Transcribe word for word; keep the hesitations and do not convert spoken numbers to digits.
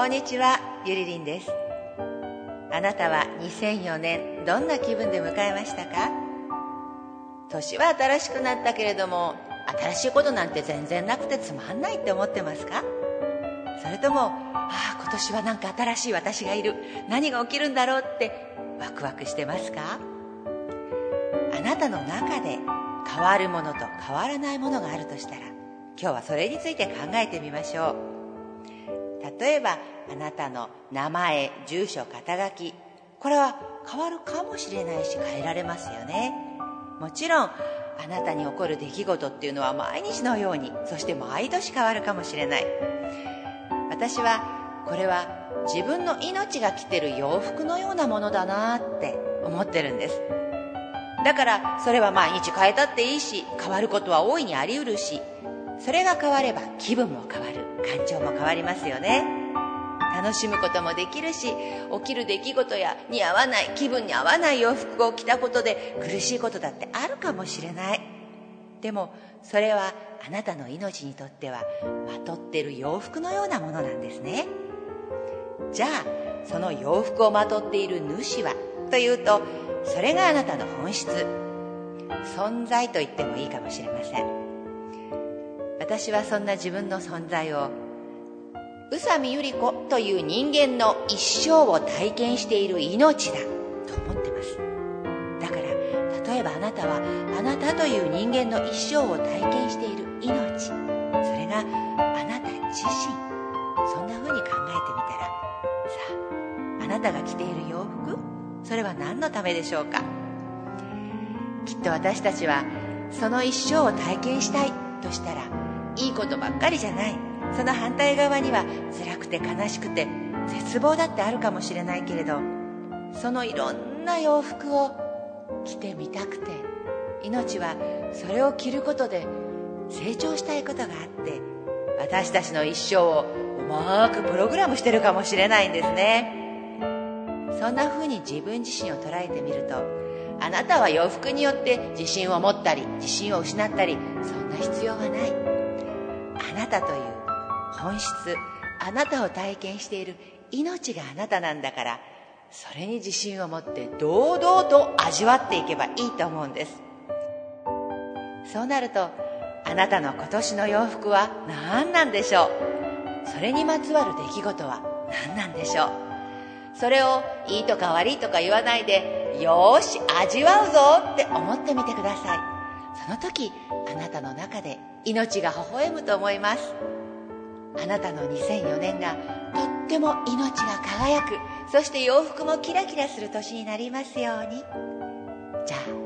こんにちは、ゆりりんです。あなたはにせんよねんどんな気分で迎えましたか？年は新しくなったけれども、新しいことなんて全然なくてつまんないって思ってますか？それとも、ああ今年はなんか新しい私がいる、何が起きるんだろうってワクワクしてますか？あなたの中で変わるものと変わらないものがあるとしたら、今日はそれについて考えてみましょう。例えばあなたの名前、住所、肩書き、これは変わるかもしれないし変えられますよね。もちろんあなたに起こる出来事っていうのは毎日のように、そして毎年変わるかもしれない。私はこれは自分の命が着てる洋服のようなものだなって思ってるんです。だからそれは毎日変えたっていいし、変わることは大いにあり得るし、それが変われば気分も変わる、感情も変わりますよね。楽しむこともできるし、起きる出来事や似合わない、気分に合わない洋服を着たことで苦しいことだってあるかもしれない。でもそれはあなたの命にとってはまとってる洋服のようなものなんですね。じゃあその洋服をまとっている主はというと、それがあなたの本質、存在と言ってもいいかもしれません。私はそんな自分の存在を宇佐美百合子という人間の一生を体験している命だと思ってます。だから例えばあなたはあなたという人間の一生を体験している命、それがあなた自身、そんな風に考えてみたら、さああなたが着ている洋服、それは何のためでしょうか？きっと私たちはその一生を体験したいとしたら、いいことばっかりじゃない、その反対側には辛くて悲しくて絶望だってあるかもしれないけれど、そのいろんな洋服を着てみたくて、命はそれを着ることで成長したいことがあって、私たちの一生をうまくプログラムしてるかもしれないんですね。そんな風に自分自身を捉えてみると、あなたは洋服によって自信を持ったり自信を失ったり、そんな必要はない。あなたという本質、あなたを体験している命があなたなんだから、それに自信を持って堂々と味わっていけばいいと思うんです。そうなると、あなたの今年の洋服は何なんでしょう？それにまつわる出来事は何なんでしょう？それをいいとか悪いとか言わないで、よーし味わうぞって思ってみてください。その時あなたの中で命が微笑むと思います。あなたのにせんよねんがとっても命が輝く、そして洋服もキラキラする年になりますように。じゃあ